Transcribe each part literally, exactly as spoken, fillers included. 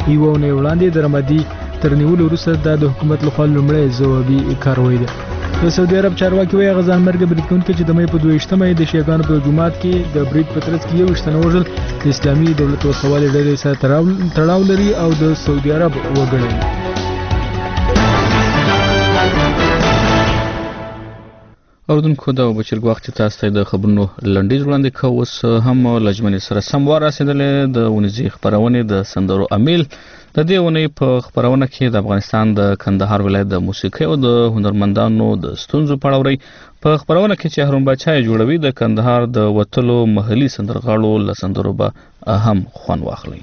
یوه اونۍ وړاندې د رمادي تر نیولو وروسته دا د حکومت لخوا لومړی ځوابي کاروی ده. د سعودي عرب چارواکي وایي هغه ځانمرګه برید کوونکي چې د مۍ په دوه ویشتمه د شیعاګانو په جومات کې د برید په ترڅ کې یو ویشت تنه وژل د اسلامي دولت وسوالې ډلې سره تړاو لري او د سعودي عرب وګړي. اوردونکو دا بچرګ وخت تاسو ته د خبرونو لنډیز وړاندې کوو. اوس هم لجمنې سره سم ورسېدلې د ونیزي خبرونه د سندرو امیل د دې ونې په خبرونه کې د افغانستان د کندهار ولایت د موسیقي او د هنرمندانو د ستونزو په اړه په خبرونه کې چې هارون بچا جوړوي د کندهار د وتلو محلي سندرغاړو له سندرو به هم خوان واخلي.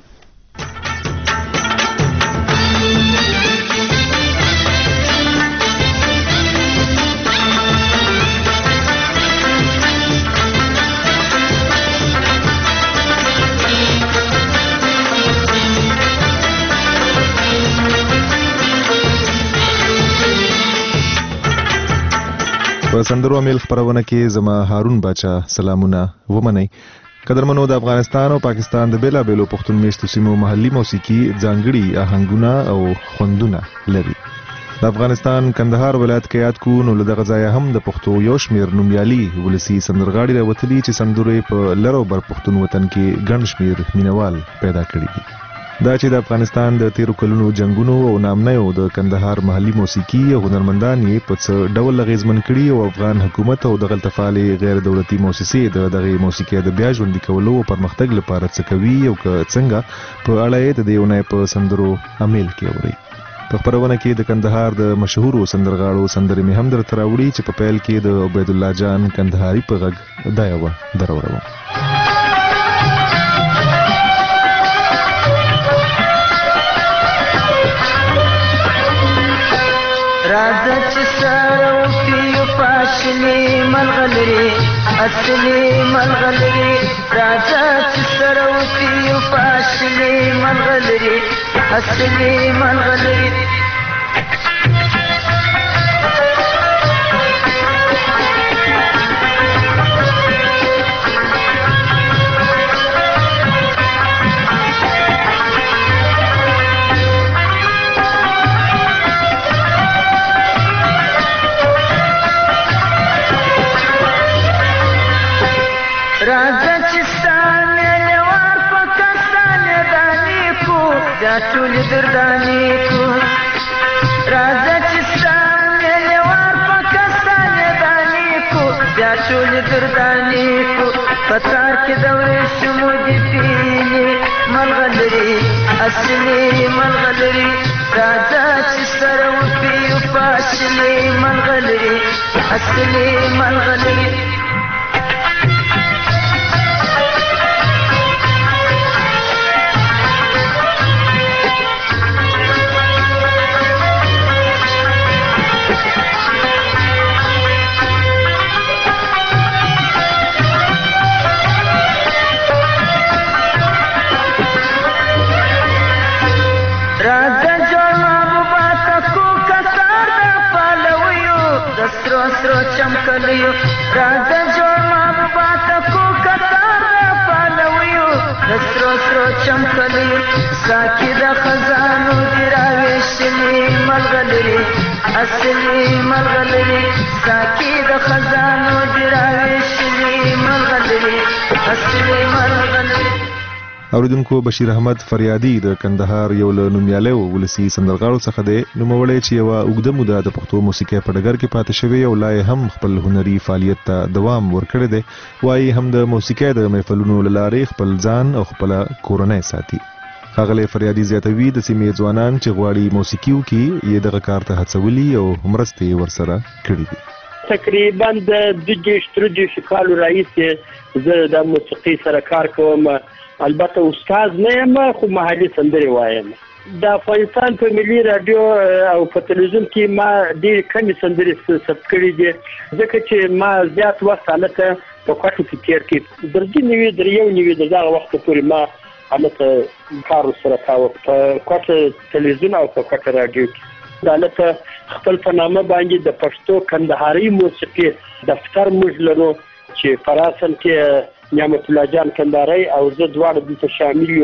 په سندرو امیل خبرونه کې زما هارون بچا سلامونه ومنئ. قدرمنو د افغانستان او پاکستان د بیلابیلو پښتون میشتو سیمو محلي موسیقي ځانګړي آهنګونه او خوندونه لري. د افغانستان کندهار ولایت کې یاد کو نو له دغه ځایه هم د پښتو یو شمېر نومیالي ولسي سندرغاړي راوتلي چې سندرې په لر او بر پښتون وطن کې ګڼ شمېر مینوال پیدا کړي دي. دا چې د افغانستان د تیرو کلونو جنگونو او نامنیو د کندهار محلي موسیقي او هنرمندان یې په څه ډول اغیزمن کړي او افغان حکومت او د غلطفعالې غیر دولتي مؤسسې د دغه موسیقي د بیا ژوندي کولو او پرمختګ لپاره څه کوي او که څنګه په اړه یې د دې اونۍ په سندرو امیل کې اورئ. په خبرونه کې د کندهار د مشهورو سندرغاړو سندرې مې هم درته راوړي چې په پیل کې د عبید الله جان کندهاري په غږ دا یوه دروروم. راځه چې سره وکړو فاشلې ملغلرې اصلي ملغلرې راځه چې سره وکړو فاشلې ملغلرې اصلي ملغلرې راځه چې ستانه لوار پاکستان دانی کو دا ټول دردانی کو راځه چې ستانه لوار پاکستان دانی کو دا ټول دردانی کو پتار کې دورې شمو دي پیلې ملغلري اصلي ملغلري راځه چې سره وکړو فاشلې ملغلري اصلي ملغلري سرو چمکلیو راځه جوړ محبوبات کو کتار پالویو سرو سرو چمکلیو ساکی د خزانو دی راویشلی ملغلری اصلي ملغلری ساکی د خزانو دی راویشلی ملغلری اصلي ملغلری. اوریدونکو بشیر احمد فریادي د کندهار یو له نومیالیو ولسي سندرغاړو څخه دی. نوموړی چې یوه اوږده موده د پښتو موسیقۍ په ډګر کې پاتې شوی او لا یې هم خپل هنري فعالیت ته دوام ورکړی دی، وایي هم د موسیقۍ د محفلونو له لارې خپل ځان او خپله کورنۍ ساتي. ښاغلی فریادي زیاتوي د سیمې ځوانان چې غواړي موسیقي وکړي یې دغه کار ته هڅولي او مرستې یې ورسره کړي دي. تقریبا د دوه دېرش درې دېرش کالو راهیسې زه د موسیقۍ سره کار کوم. البته استاد نه یم خو محلي سندرې وایم. د افغانستان په ملي رادیو او په تلویزیون کې ما ډېرې کمې سندرې ثبت کړي دي، ځکه چې ما زیات وخت هلته په کوټو کې تېر کړي. در درې نوي در یو نوي د دغه وخته پورې ما هلته کار ورسره کاوه په کوټه تلویزیون او په کوټه رادیو کې. د هلته خپل په نامه باندې د پښتو کندهاري موسیقي دفتر موږ لرو چې په راسن کې نعمت الله جان کندهاري او زه دواړه دلته شامل یو.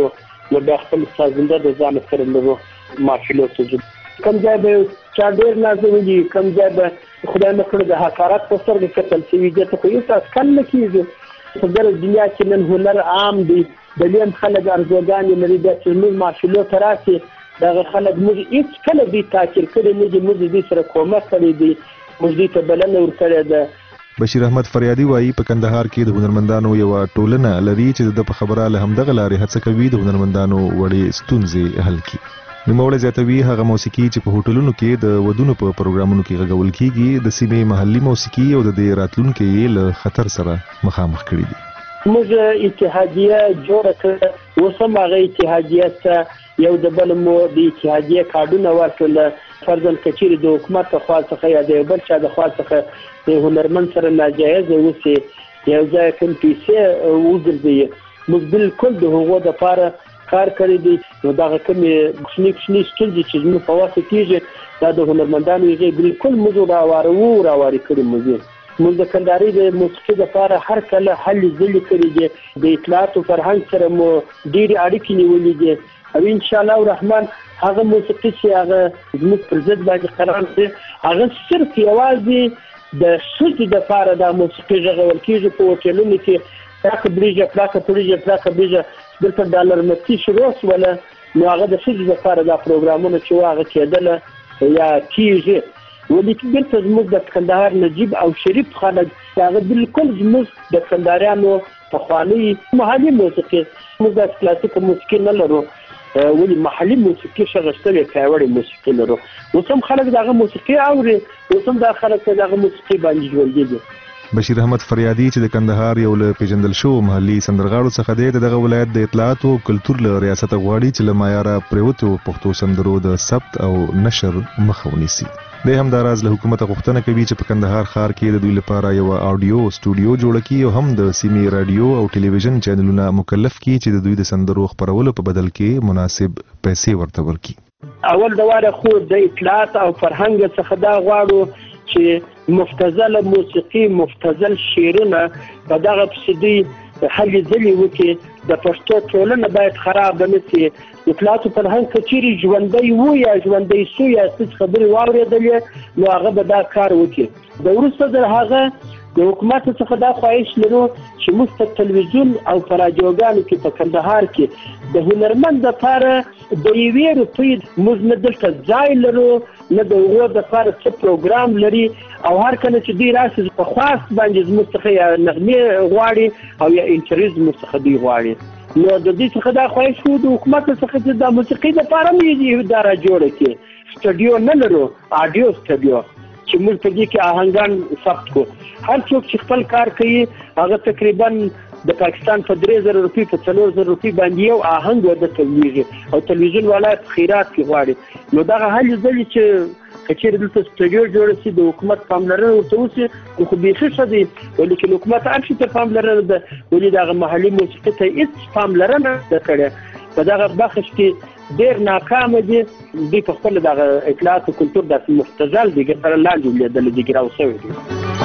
نو بیا خپل سازنده د ځان سره لرو مافیلو ته ځو. کوم ځای به چا ډېر نازولي، کوم ځای به خدای نه کړي د حقارت په سترګه کتل شوي، دې ته خو هېڅ اټکل نه کېږي. په ګرځ دنیا کې نن هنر عام دی، د لیم خلک ارزوګانې لري، بیا چې زموږ مافیلو ته راشي دغه خلک موږ هېڅ کله دوی تاکیر کړی نه دي، موږ دوی سره کومک کړی دی، موږ دوی ته بلنه ورکړې ده. بشیر احمد فریادي وایي په کندهار کې د هنرمندانو یوه ټولنه لري چې د په خبره له همدغه لارې هڅه کوي د هنرمندانو وړې ستونزې حل کړي. نوموړی زیاتوي هغه موسیقي چې په هوټلونو کې د ودونو په پروګرامونو کې غږول کیږي د سیمې محلي موسیقي او د دې راتلونکي یې له خطر سره مخامخ کړي دي. موږ اتحادیه جوړه کړه، اوس هم هغه اتحادیه ته یو د بل مو د اتحادیه کارډونه ورکړل، فرضاً که چیرې د حکومت له خوا څخه یا د یو بل چا د خوا څخه د هنرمند سره ناجایزه وسي یو ځای کوم پیسې وګرځي، موږ بالکل د هغو دپاره کار کړی دی. نو دغه کومې کوچني کوچني ستونزې چې زموږ په واسه کېږي دا د هنرمندانو هغې بالکل موږ راوارو راواري کړي. موږ موږ د کندهاري د موسیقي دپاره هر کله هلې ځلې کړي دي، د اطلاعاتو فرهنګ سره مو ډېرې اړیکې نیولې دي او انشاءالله الرحمن هغه موسیقي چې هغه زموږ پر ضد باندې قرار دی هغه صرف یوازې د ښځو دپاره دا موسیقي غږول کېږي په هوټلونو کې. پراکه بریجه پراکه پریجه پراکه بریجه دلته ډالر مستي شروع شوله، نو هغه د ښځو لپاره دا پروګرامونه چې هغه کېدله یا کېږي، ولې دلته زموږ د کندهار نجیب او شریف خلک هغه بالکل زموږ د کندهاریانو پخوانۍ محلي موسیقي، موږ داسې کلاسیکه موسیقي نه لرو، ولې محلي موسیقي ښه شوې پیاوړې موسیقي لرو. اوس هم خلک دغه موسیقي اوري، اوس هم دا خلک په دغه موسیقي باندې ژوندي دي. بشیر احمد فریادي چې د کندهار یو له پیژندل شوو محلي سندرغاړو څخه دی د دغه ولایت د اطلاعاتو او کلتور له ریاست غواړي چې له معیاره پریوتو پښتو سندرو د ثبت او نشر مخه ونیسي. دی همداراز له حکومته غوښتنه کوي چې په کندهار ښار کې د دوی لپاره یوه اډیو سټوډیو جوړه کړي او هم د سیمې راډیو او ټلویزیون چینلونه مکلف کړي چې د دوی د سندرو خپرولو په بدل کې مناسب پیسې ورته ورکړي. اول د واره خو د اطلاعات او فرهنګ څخه دا غواړو چې مفتزله موسیقي مفتزل شعرونه په دغه پسې دوی هلې ځلې وکړي، د پښتو ټولنه باید خراب نه شي. اطلاعاتو فرهنګ که چیرې ژوندی و یا ژوندی سو یا څه خبرې واورېدلې نو هغه به دا کار وکړي. د وروسته د هغه د حکومت څخه دا خواهش لرو چې موږ په تلویزیون او په راډیوګانو کې په کندهار کې د هنرمند دپاره د یوې روپۍ موږ نه دلته ځای لرو، نه د هغو دپاره څه پروګرام لري، او هر کله چې دوی راشي په خواست باندې زموږ څخه یا نغمې غواړي او یا انټرویو زموږ څخه دوی غواړي. نو د دې څخه دا خواهش کوو د حکومت څخه چې د موسیقۍ دپاره مې اداره جوړه کړي، سټوډیو نه لرو، اډیو سټوډیو چې موږ په دې کې آهنګان ثبت کړو. هر څوک چې خپل کار کوي هغه تقریبا د پاکستان په درې زره روپۍ په څلور زره روپۍ باندې یو آهنګ ورته تولیږي او تلویزیون والا په خیرات کې غواړي. نو دغه هلې ځلې چې که چیرې دلته سټوډیو جوړه شي د حکومت پاملرنه ورته وشي نو خو بیخي ښه دی، ولیکن حکومت هر شي ته پاملرنه ده، ولې دغه محلي موسیقي ته هېڅ پاملرنه نه کړې، په دغه بخش کې ډېر ناکامه دي. دوی په خپله دغه اطلاعات او کلتور داسې مختزل دي سره لاندې ولیدلی دي، ګراو شوی دي.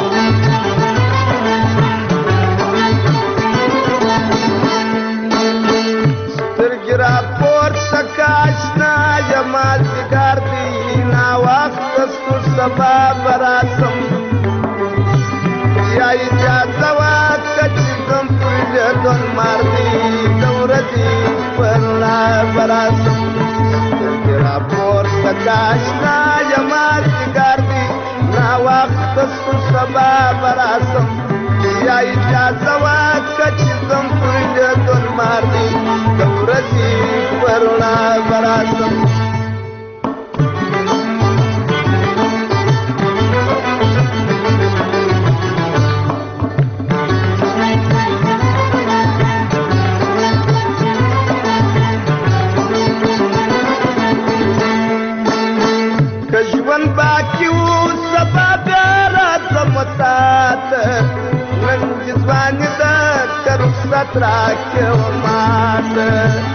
سترګې راپورته که اشنا یم مازدیګر دی ناوخته ستو سبا به راسم یا اجازه واکړه چې ځم پر لیدون مار دی د ورځې پر لار به راسم. سترګې راپورته که اشنا یم مازدیګر دی ناوخته ستو سبا به راسم یا اجازه واکړه چې ځم پر لیدون مار دی د ورځې پر لار به راسم. ژوند باقي و سبا بیا راځم تاته نن دې ځواني ده که رخصت راکړې ماته.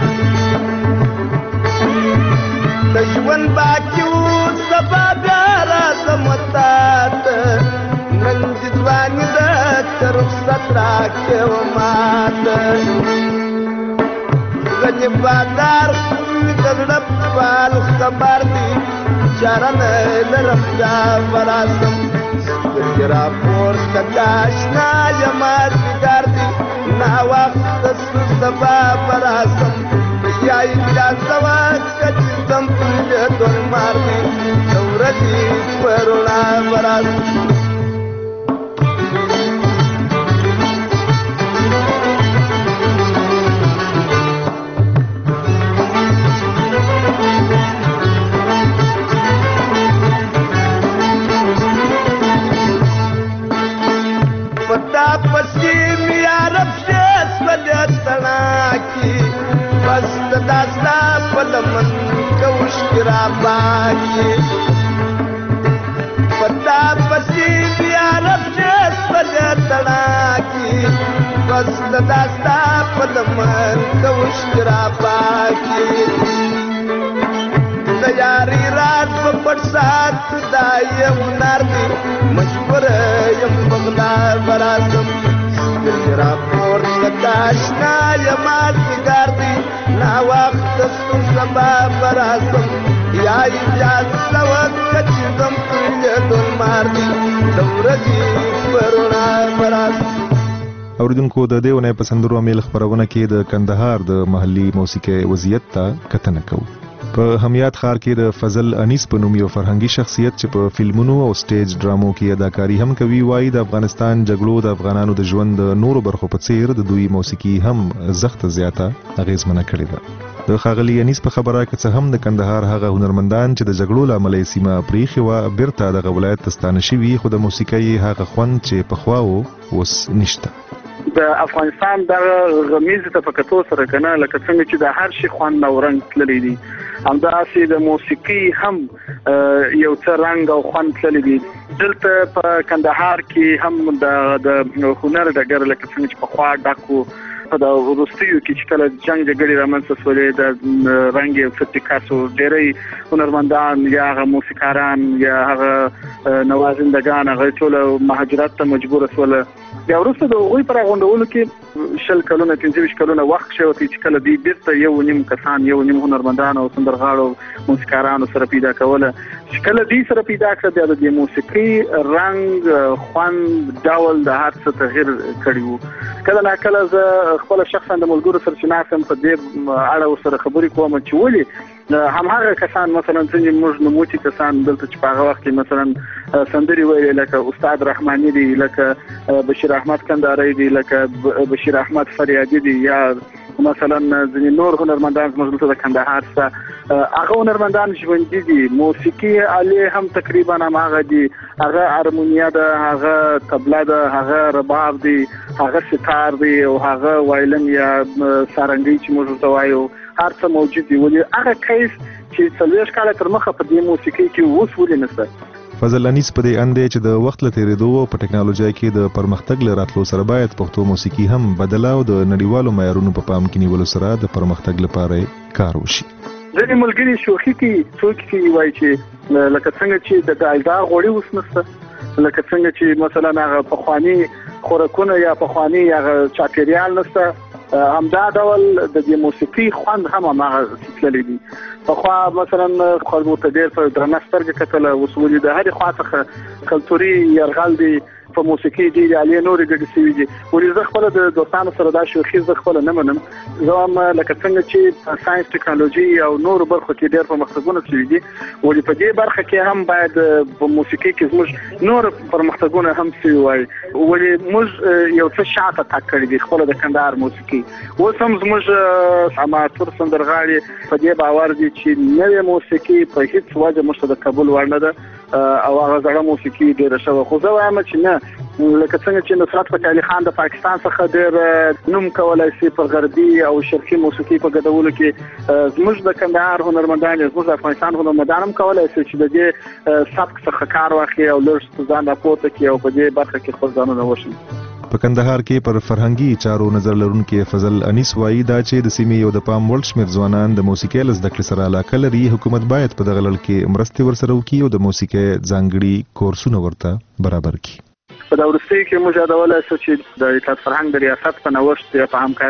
د ژوند باقي و سبا بیا راځم تاته نن دې ځواني ده که رخصت راکړې ماته. زه ونی بادار دغړه پال خبر دی چارن لرم دا براسم سترګرا پور تکاشنا یمات ګار دی نا وخت سبا براسم یا اجازه وکړ تم په دور مار دی دورتي پرونا براسم داستا پلمن کوش کرا باکی پتا پسی بیا رفت پلتنا کی بس داستا پلمن کوش کرا باکی تیاری رات پپٹ ساتھ دایم ناردی مجبور یم بغلا براسم سترگرا پور تکاشنا یمات گاردی نا وقت سبا براسم یا اجازه وکړ زم په دور مار دی دورتي پرونا براسم. اوریدونکو د دې ونې په سندرو امیل خبرونه کې د کندهار د محلي موسیقي وضعیت ته کتنه کوو. په همیات ښار کې د فضل انیس په نوم یو فرهنګي شخصیت چې په فلمونو او سټیج ډرامو کې اداکاری هم کوي وایي د افغانستان جګړو د افغانانو د ژوند د نورو برخو په څیر د دوی موسیقي هم زخته زیاته اغیزمنه کړې ده. د ښاغلي انیس په خبره کې څه هم د کندهار هغه هنرمندان چې د جګړو له امله سیمه پریښې وه بیرته دغه ولایت ته ستانه شوي خو د موسیقۍ هغه خوند چې پخوا و اوس نشته. د افغانستان د غمیز ته فکتو سره کنه لکه څنګه چې د هر شي خوند او رنگ تللی دي همداسې د موسیقي هم یو څه رنگ او خوند تللی دي. دلته په کندهار کې هم د هنر ډګر لکه څنګه چې پخوا ډاکو په د وروستیو کې چې کله جنگ جګړې رامنځته شولې د رنګ یو څه ټیکاسو ډېری هنرمندان یا هغه موسیقاران یا هغه نوازندگان هغه ټول مهاجرت ته مجبور شول. بیا وروسته د هغوی پر غونډولو کې شل کلونه پنځه ویشت کلونه وخت شوی چې کله دوی بیرته یو نیم کسان یو نیم هنرمندان او سندرغاړو موسیقارانو سره پیدا کوله چې کله دوی سره پیدا کړه بیا د دې موسیقي رنګ خوند ډول د هر څه تغیر کړی و. کله نا کله زه خپل شخصا د ملګرو سره چې ناسم په دې اړه سره خبرې کوم چې ولې همهغه کسان مثلا څنګه موږ نموتي کسان دلته چې په هغه وخت کې مثلا سندري ویلې لکه استاد رحماني دی لکه بشیر احمد کندهاري دی لکه بشیر احمد فریادي دی یا مثلا ځینې نور هنرمندان زموږ دلته د کندهار څخه هغه هنرمندان ژوندي دي. موسیقي آلې هم تقریبا هماغه دي، هغه هارمونیا ده، هغه طبله ده، هغه رباب دی، هغه ستار دی او هغه وایلن یا سارنګي چې موږ ورته وایو هر څه موجود دي. ولې هغه کیس چې څلوېښت کاله تر مخه په دې موسیقي کې اوس ولې نشته. فضل انیس په دې اند چې د وخت له تېرېدو په ټکنالوژي کې د پرمختګ له راتلو سره باید پښتو موسیقي هم بدله او د نړیوالو معیارونو په پام کې نیولو سره د پرمختګ لپاره کار وشي. ځینې ملګري شوخي کې څوک کې وایي چې لکه څنګه چې د دالدا غوړي اوس نشته، لکه څنګه چې مثلا هغه پخواني خوراکونه یا پخواني هغه چاپېریال نشته، همدا ډول د دې موسیقي خوند هم هغه تللی دي. پخوا مثلا خلکو ته ډېر په درنه سترګه کتله، اوس ولې د هرې خوا څخه کلتوري یرغل دی په موسیقي ډېرې آلې نورې ګډې شوي دي. ولې زه خپله د دوستانو سره دا شوخي زه خپله نه منم. زه هم لکه څنګه چې په ساینس ټکنالوژي او نورو برخو کې ډېر پرمختګونه شوي دي، ولې په دې برخه کې هم باید په موسیقي کې زموږ نور پرمختګونه هم شوي وای. ولې موږ یو څه شاته تګ کړی دی خپله د کندهار موسیقي. اوس هم زموږ اماتور سندرغاړي په دې باور دي چې نوې موسیقي په هیڅ وجه موږ ته د قبول وړ نه ده او هغه زړه موسیقي ډېره شوه. خو زه وایم چې نه، لکه څنګه چې نصرت فتح علي خان د پاکستان څخه ډېر نوم کولی شي په غربي او شرقي موسیقي په ګډولو کې، زموږ د کندهار هنرمندان زموږ د افغانستان هنرمندان هم کولی شي چې د دې سبک څخه کار واخلي او لږ ځان راپورته کړي او په دې برخه کې خپل ځانونه وښيي. په کندهار کې پر فرهنګي چارو نظر لرونکي فضل انیس وایي دا چې د سیمې یو د پام وړ شمېر ځوانان د موسیقۍ له زده کړې سره علاقه لري. حکومت باید په دغه لړ کې مرستې ورسره وکړي او د موسیقۍ ځانګړي کورسونه ورته برابر کړي. په دا وروستیو کې موږ یادولی شو چې د اطلاعات فرهنګ د ریاست په نوښت یا په همکاري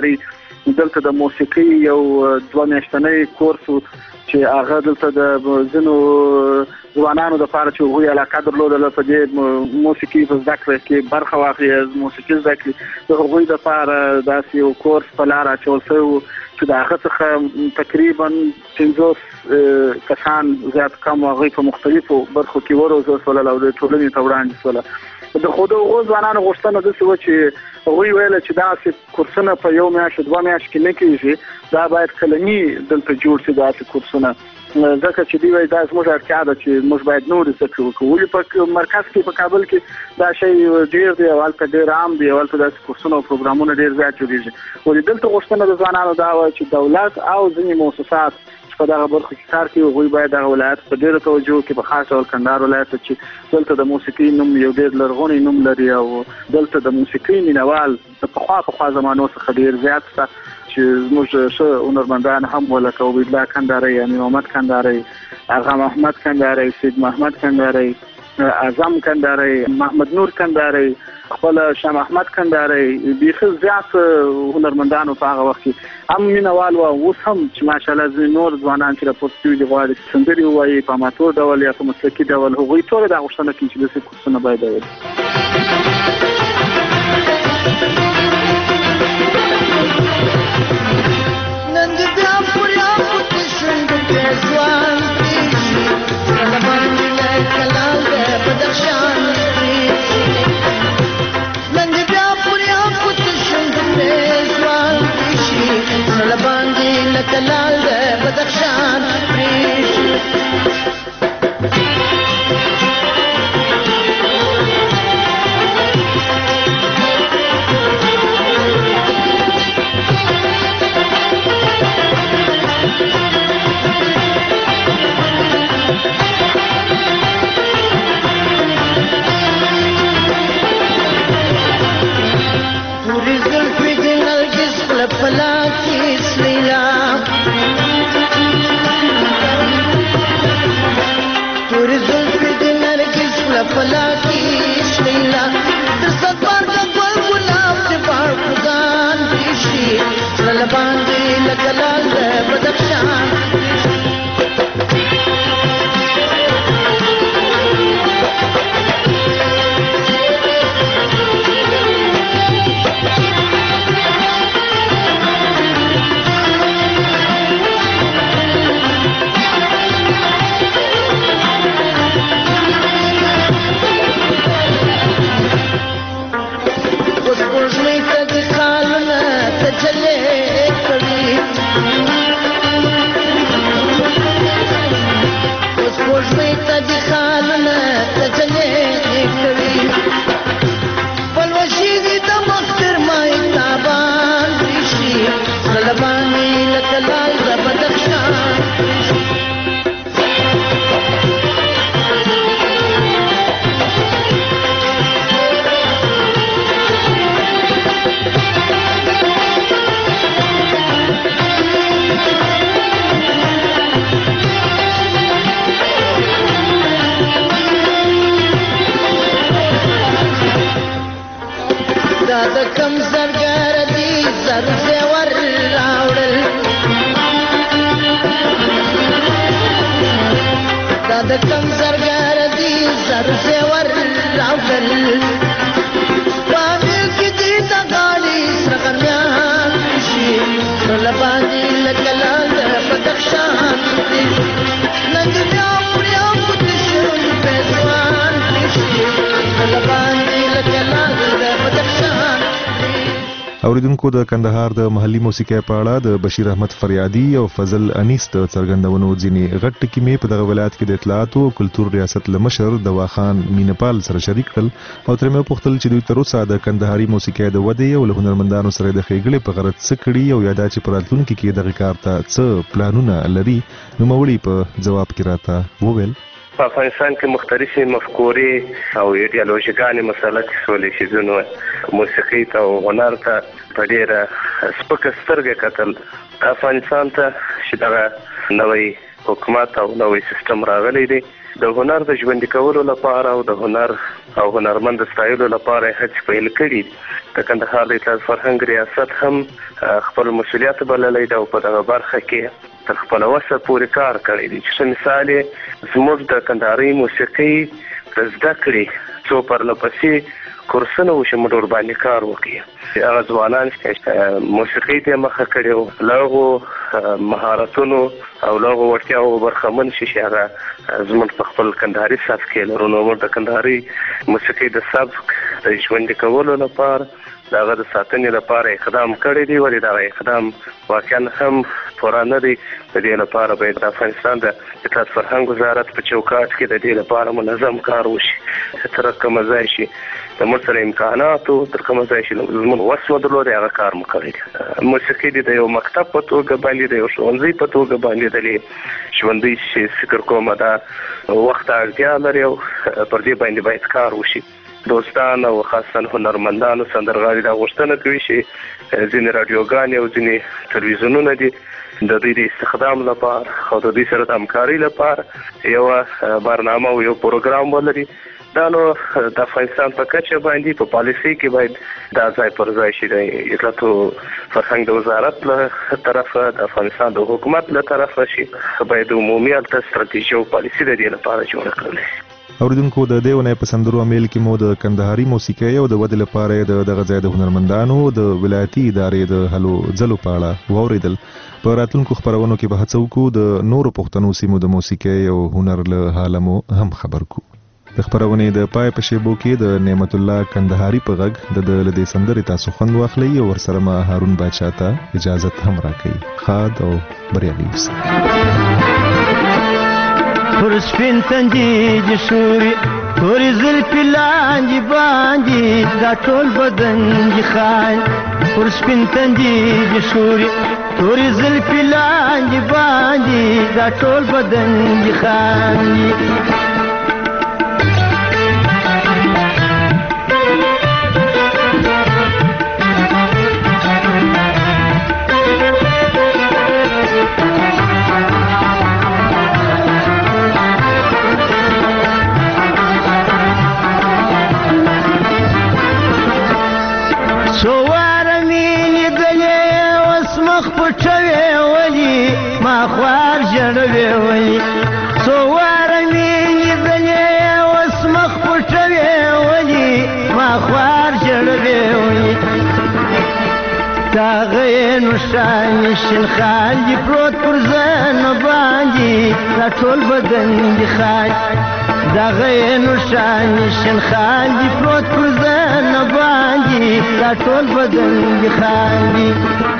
دلته د موسیقي یو دوه میاشتنی کورس چې هغه دلته د ځینو ځوانانو لپاره چې هغوی علاقه درلودله په دې موسیقي په زده کړه کې برخه واخلي، موسیقي زده کړي، د هغوی لپاره داسې یو کورس په لاره اچول شوی و چې د هغه څخه تقریبا پنځوس کسان زیات کم هغوی په مختلفو برخو کې وروزل شول او د ټولنې ته وړاندې شول. د خو د هغو ځوانانو غوښتنه داسې وه چې هغوی ویله چې داسې کورسونه په یو میاشت دوه میاشت کې نه کېږي، دا باید کلني دلته جوړ شي داسې کورسونه، ځکه چې دوی وایي دا زموږ اړتیا ده چې موږ باید نورې زده کړې وکړو. ولې په مرکز کې په کابل کې دا شی ډېر دی او هلته ډېر عام دی او هلته داسې کورسونه او پروګرامونه ډېر زیات جوړېږي. ولې دلته غوښتنه د ځوانانو دا وه چې دولت او ځینې مؤسسات په دغه برخه کې کار کوي، هغوی باید دغه ولایت په ډېره توجه وکړي، په خاص ډول کندهار ولایت چې دلته د موسیقي نوم یو ډېر لرغونی نوم لري او دلته د موسیقي مینوال د پخوا پخوا زمانو څخه ډېر زیات شته چې زموږ ښه هنرمندان هم ولکه عبیدالله کندهاری، امین محمد کندهاری، آغا محمد کندهاری، سید محمد کندهاری، اعظم کندهاری، محمد نور کندهاری، خپل شاه محمد کندهاری، بیخي زیات هنرمندانو په هغه وخت کې هم مینوال وو، اوس هم چې ماشاءالله ځینې نور ځوانان چې راپورته شوي دي غواړي چې سندرې ووایي په اماتور ډول یا په مسلکي ډول، هغوی ټوله دا غوښتنه کوي چې داسې کورسونه باید ووایي. اوریدونکو د کندهار د محلي موسیقۍ په اړه د بشیر احمد فریادي او فضل انیس د څرګندونو ځینې غټ ټکي مې په دغه ولایت کې د اطلاعات او کلتور ریاست له مشر دواخان مینپال سره شریک کړل او ترې مې پوښتل چې دوی تر اوسه د کندهاري موسیقۍ د ودې او له هنرمندانو سره د ښېګړې په غرض څه کړي او یا دا چې په راتلونکي کې دغه کار ته څه پلانونه لري. نوموړي په جواب کې راته وویل په افغانستان کې مختلفې مفکورې او ایډیالوژیګانې مسلط شولې چې ځینو موسیقي ته او هنر ته په ډېره سپکه سترګه کتل. افغانستان ته چې دغه نوی حکومت او نوې سیستم راغلی دی. د هنر د ژوندي کولو لپاره او د هنر او هنرمند ستایلو لپاره هڅې پیل کړي دي. د کندهار د اطلاعات فرهنګ ریاست هم خپل مسؤلیت بللی دی او په دغه برخه کې تر خپل وسه پورې کار کړی دی. چې مثال یې زموږ د کندهاري موسیقۍ د زده کړې څو پرلپسې کورسونه وشي موږ ورباندې کار وکړي. هغه ځوانان چې موسیقۍ ته مخه کړي وو له هغو مهارتونو او له هغو وړتیاوو برخمن شي چې هغه زموږ په خپل کندهاري سبک کې لرو. نو موږ د کندهاري موسیقۍ د سبک د ژوندي کولو لپاره د هغه د ساتنې لپاره اقدام کړی دی. ولې دغه اقدام واقعا هم پوره نه دی. د دې لپاره باید د افغانستان د اطلاعات فرهنګ وزارت په چوکاټ کې د دې لپاره منظم کار وشي. تر کومه ځای شي د موږ سره امکاناتو تر کومه ځای شي زموږ وس ودرلود هغه کار مو کړی دی. موسیقي د یو مکتب په توګه باندې د یو ښوونځي په توګه باندې د ژوندۍ چې فکر کومه دا وخت اړتیا لري او پر دې باندې باید کار وشي. دوستان او خاصا هنرمندانو سندرغاړي دا غوښتنه کوي چې ځینې راډیوګانې او ځینې تلویزیونونه دي د دوی د استخدام لپاره او د دوی سره د همکارۍ لپاره یوه برنامه او یو پروګرام ولري. دا نو د افغانستان په کچه باندې په پالیسۍ کې باید دا ځای پر ځای شي. د اطلاعات فرهنګ د وزارت له طرفه د افغانستان د حکومت له طرفه شي. باید عمومي هلته ستراتیژي او پالیسي د دې لپاره جوړه کړل شي. اوریدونکو د دې ونې په سندرو امیل کې مو د کندهاري موسیقۍ او د ودې لپاره د دغه ځای د هنرمندانو د ولایتي ادارې د هلو ځلو په اړه واوریدل. په راتلونکو خبرونو کې به هڅه وکړو د نورو پښتنو سیمو د موسیقۍ او هنر له حاله مو هم خبر کو. د خبرونې د پای په شیبو کې د نعمت الله کندهاري په غږ د د لدې سندرې تاسو خوند واخلئ او ورسره ما هارون باچا ته اجازت هم راکړئ. ښاد او بریالي اوسئ. پر سپین تندي د شوري تورې زلفې لاندې باندې دا ټول بدن دې خان. پر سپین تندي د شوري تورې زلفې لاندې باندې دا ټول بدن دې خان. خوار جړوي وي څو واره مې لیدلې اوس مخ پټوي ولي ما خوار جړوي وي دا غې نو شان شین خال دی پروت پر ځان باندې دا ټول بدن دی خال. دا غې نو شان شین خال دی پروت پر ځان باندې دا ټول بدن دی خال.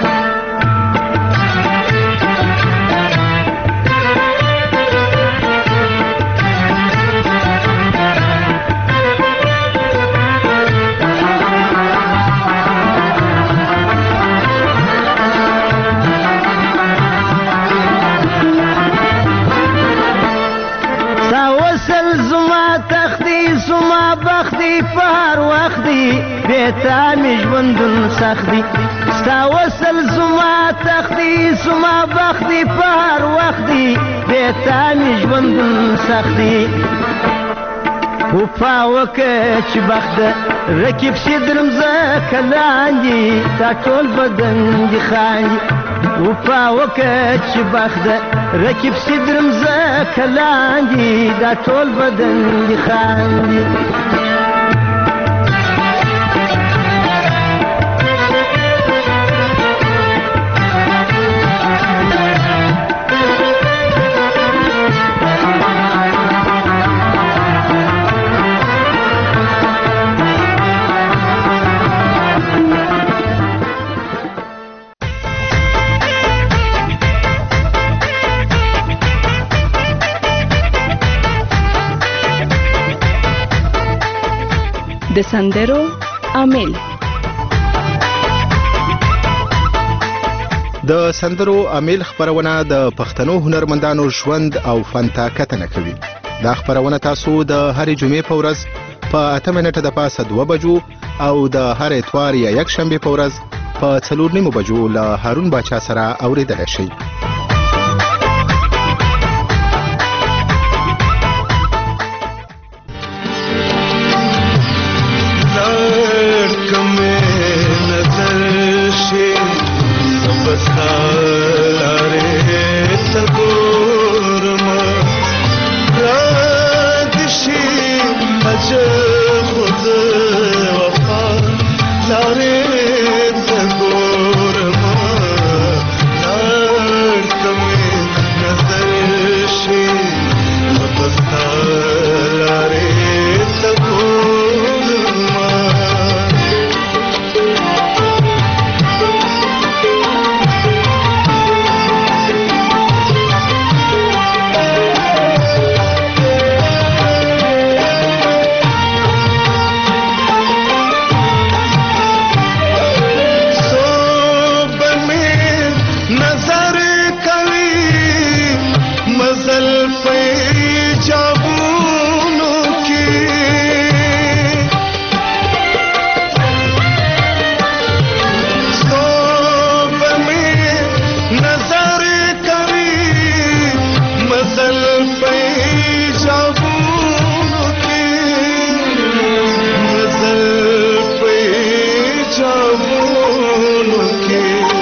زما بختی پر وختی بیتا می ژوندون سختی ستا وصل زما تختی زما بختی پر وختی بیتا می ژوندون سختی. وفا وکه چې بخت رکیب شي درم زکه لاندې دا ټول بدن دې خاندي. وفا وکه چې بخت رکیب شي درم زکه لاندې دا ټول بدن دې خاندي. د سندرو امیل. د سندرو امیل خبرونه د پښتنو هنرمندانو ژوند او فن ته کتنه کوي. دا خبرونه تاسو د هرې جمعې په ورځ په اته منټه د پاسه دوه بجو او د هر اتوار یا یک شنبه په ورځ په څلور نیمو بجو له هارون باچا سره اوریدل شي. मजल पे जाबूनों की सोब में नजर करी मजल पे जाबूनों की मजल पे जाबूनों की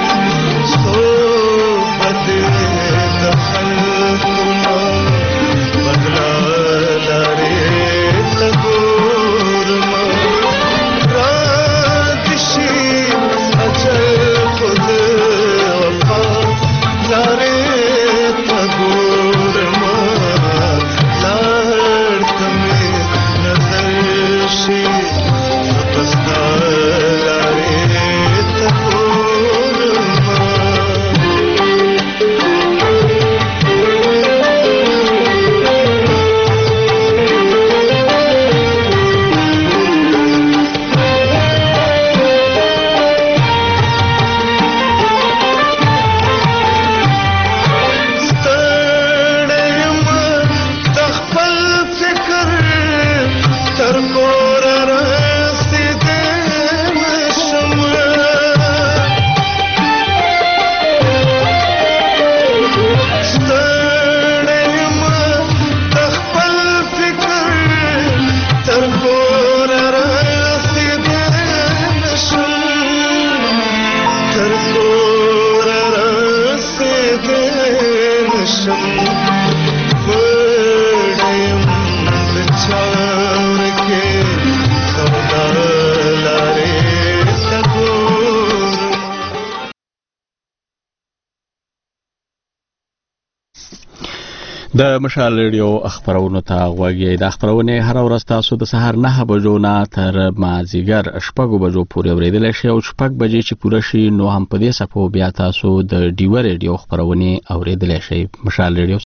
د مشال ریډیو خبرونو ته غوږی د خبرونه هر ورځ تاسو د سهار نه بجو نه تر مازیګر شپږ بجو پورې اوریدل شي او شپږ بجې چې پوره شي نو هم په دې صفو بیا تاسو د ډیو ریډیو خبرونه اوریدل شي. مشال ریډیو